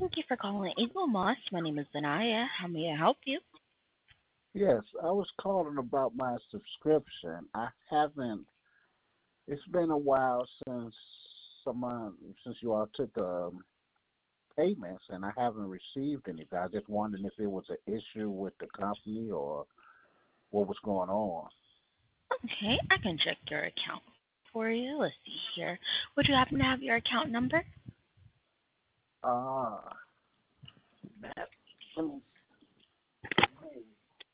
Thank you for calling Eagle Moss. My name is Zanaya. How may I help you? Yes, I was calling about my subscription. I haven't. It's been a while someone since you all took payments, and I haven't received anything. I just wondering if it was an issue with the company or what was going on. Okay, I can check your account for you. Let's see here. Would you happen to have your account number? Ah, that. Let me see.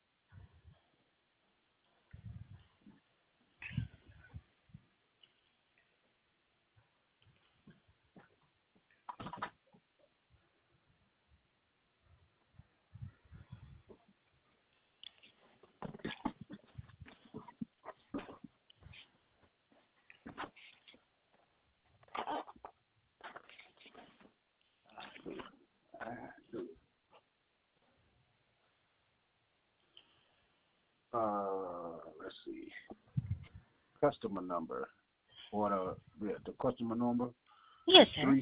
Let's see. Customer number or the customer number Yes, is sir.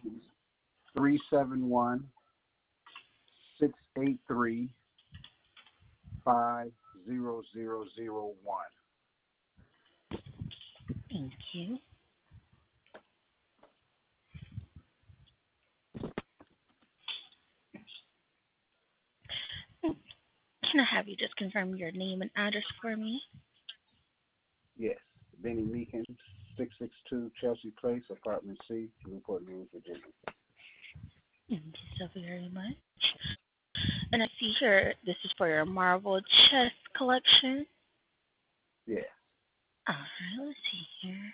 371-683-500001. Thank you. Hmm, Can I have you just confirm your name and address for me? Yes, Benny Meekins, 662 Chelsea Place, Apartment C, Newport News, Virginia. Thank you so very much. And I see here this is for your Marvel chess collection. Yes. All right, let's see here.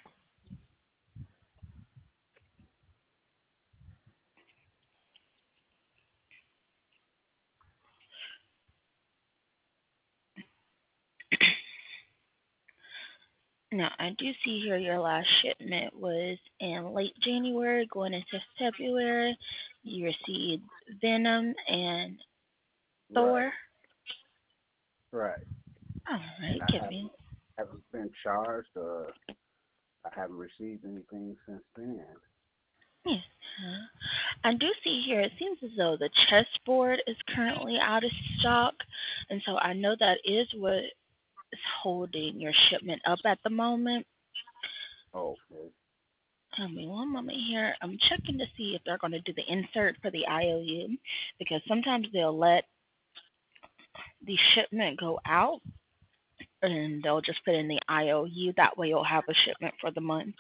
Now, I do see here your last shipment was in late January, going into February. You received Venom and Right, Thor. right. All And right, I give haven't me. haven't been charged or I haven't received anything since then. Yes. I do see here. It seems as though the chessboard is currently out of stock, and so I know that is what is holding your shipment up at the moment. Okay. Tell me one moment here. I'm checking to see if they're going to do the insert for the IOU because sometimes they'll let the shipment go out and they'll just put in the IOU. That way you'll have a shipment for the month.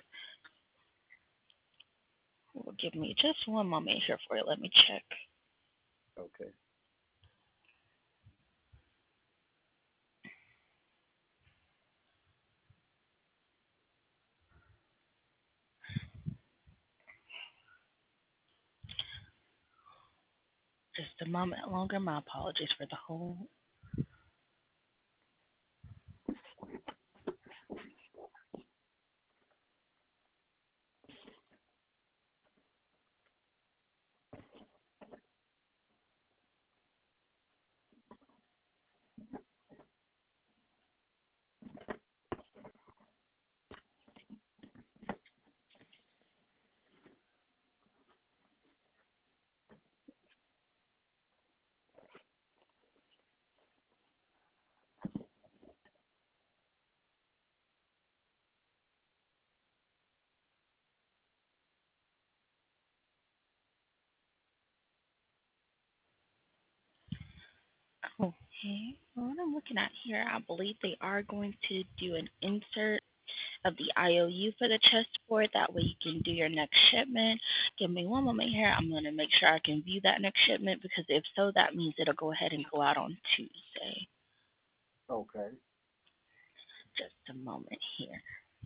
Well, give me just one moment here for you. Let me check. Okay. Just a moment longer. My apologies for the hold. Okay. Well, what I'm looking at here, I believe they are going to do an insert of the IOU for the chessboard. That way you can do your next shipment. Give me one moment here. I'm going to make sure I can view that next shipment because if so, that means it'll go ahead and go out on Tuesday. Okay. Just a moment here.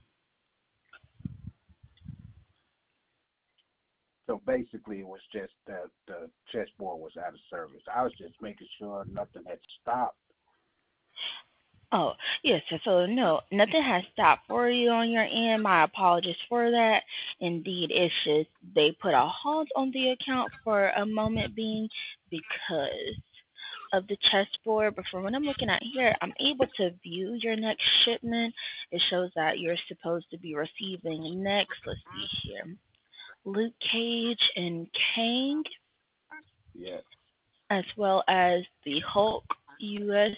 So basically, it was just that the chessboard was out of service. I was just making sure nothing had stopped. Oh, yes. So, no, nothing has stopped for you on your end. My apologies for that. Indeed, it's just they put a halt on the account for a moment being because of the chessboard. But from what I'm looking at here, I'm able to view your next shipment. It shows that you're supposed to be receiving next. Let's see here. Luke Cage and Kang. Yes. as well as the Hulk US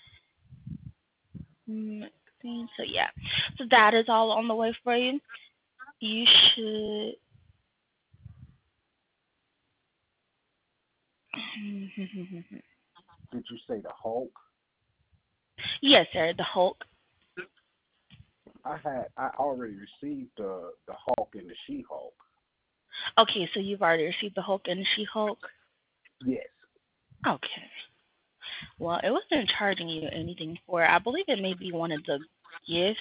magazine. So yeah, so that is all on the way for you. You should. Did you say the Hulk? Yes, sir. The Hulk. I already received the Hulk and the She Hulk. Okay, so you've already received the Hulk and the She-Hulk. Yes. Okay. Well, it wasn't charging you anything for it. I believe it may be one of the gifts.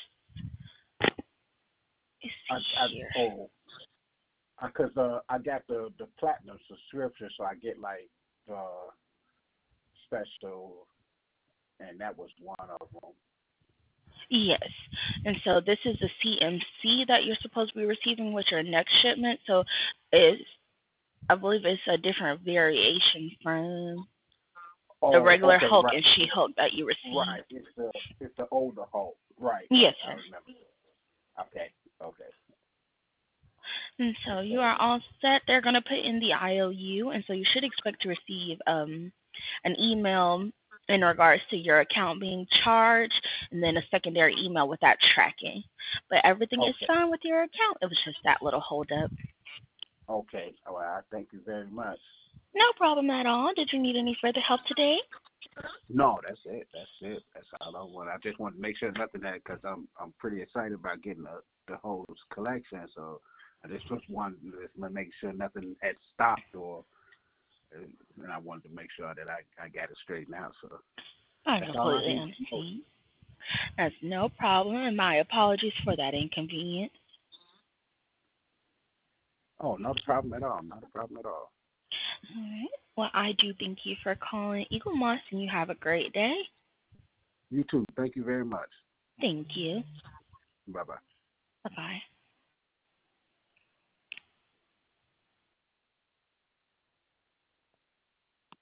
Let's I see I here. oh because I got the platinum subscription, so I get like the special, and that was one of them. Yes. And so this is the CMC that you're supposed to be receiving with your next shipment. So it's, I believe it's a different variation from the Oh, regular okay, Hulk right, and She-Hulk that you received. right. It's the older Hulk. Right, Yes, right. I sir. remember. Okay, okay, And so you okay, are all set. They're going to put in the IOU, and so you should expect to receive an email in regards to your account being charged, and then a secondary email with that tracking. But everything is okay, fine with your account. It was just that little holdup. okay. Well, I thank you very much. No problem at all. Did you need any further help today? No, that's it. That's it. That's all I want. I just want to make sure nothing that because I'm pretty excited about getting the whole collection. So I just wanted to make sure nothing had stopped and I wanted to make sure that I got it straightened out. So I that's all I completely need. Oh, understand. That's no problem, and my apologies for that inconvenience. oh, not a problem at all. Not a problem at all. All right. Well, I do thank you for calling Eagle Moss, and you have a great day. You too. Thank you very much. Thank you. Bye bye. Bye-bye.